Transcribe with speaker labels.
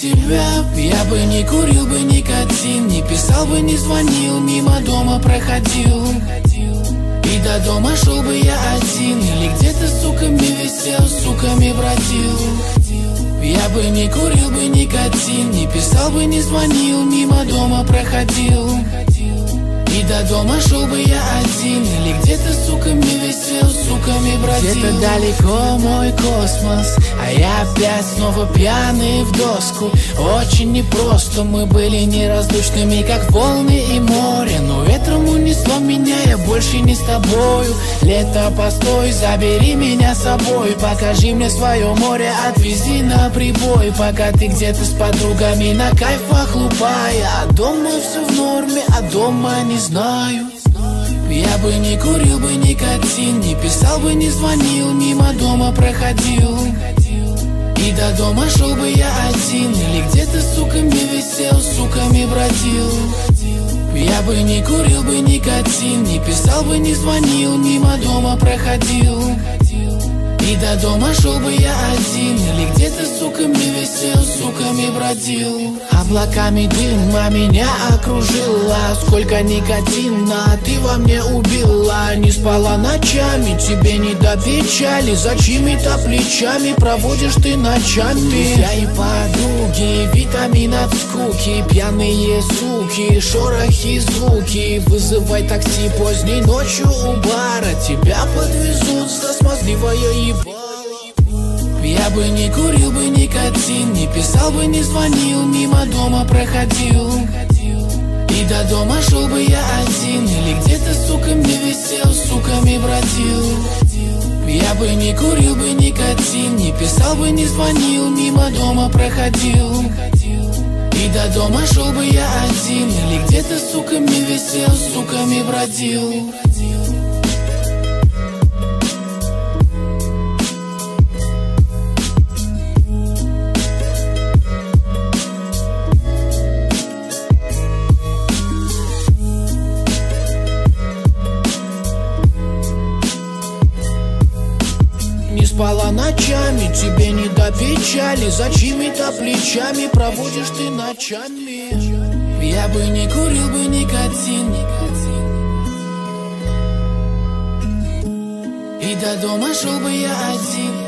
Speaker 1: тебя, я бы не курил бы никотин, не писал бы, не звонил, мимо дома проходил. И до дома шел бы я один, или где-то с суками висел, с суками бродил. Я бы не курил бы никотин, не писал бы, не звонил, мимо дома проходил. И до дома шел бы я один, или где-то с суками висел, с суками бродил. Где-то далеко мой космос, а я опять снова пьяный в доску. Очень непросто, мы были неразлучными, как волны и море. Но ветром унесло меня, я больше не с тобою. Лето, постой, забери меня с собой. Покажи мне свое море, отвези на прибой. Пока ты где-то с подругами на кайфах лупая. А дома все в норме, а дома не знаю. Я бы не курил бы никотин, не писал бы, не звонил, мимо дома проходил. И до дома шел бы я один, или где-то с суками висел, с суками бродил. Я бы не курил бы никотин, не писал бы, не звонил, мимо дома проходил. И до дома шел бы я один, или где-то с суками висел, с суками бродил. Облаками дыма меня окружила, сколько никотина ты во мне убила. Не спала ночами, тебе не до печали, за чьими-то плечами проводишь ты ночами. Друзья и подруги, витамин от скуки, пьяные суки, шорохи, звуки. Вызывай такси поздней ночью у бара, тебя подвезут за смазливое ебало. Я бы не курил бы никотин, не писал бы, не звонил, мимо дома проходил. И до дома шел бы я один, или где-то с суками висел, с суками бродил. Я бы не курил бы никотин, не писал бы, не звонил, мимо дома проходил. И до дома шел бы я один, или где-то с суками висел, с суками бродил. Не спала ночами, тебе не до печали, за чьими-то плечами проводишь ты ночами. Я бы не курил бы никотин, и до дома шел бы я один.